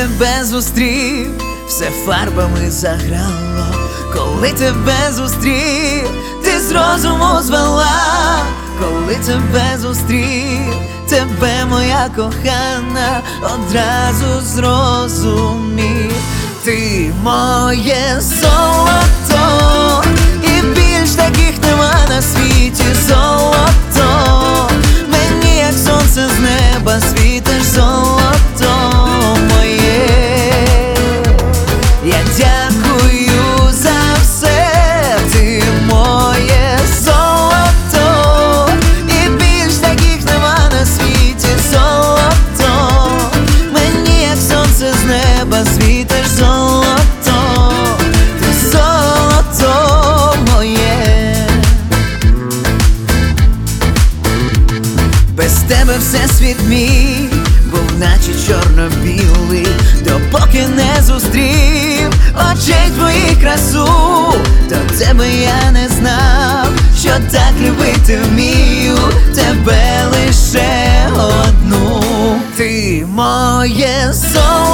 тебе зустрів, все фарбами заграло. Коли тебе зустрів, ти з розуму звела. Коли тебе зустрів, тебе, моя кохана, одразу зрозумів. Ти моє золото, і більш таких нема на світі. Золото, мені як сонце з неба світиш. Золото моє, я дякую за все. Ти моє золото, і більш таких нема на світі. Золото, мені як сонце з неба світиш. Золото, ти золото моє. Без тебе всесвіт мій був наче чорно-білий, допоки не зустрів очей твоїх красу. До тебе я не знав, що так любити вмію, тебе лише одну. Ти моє золото,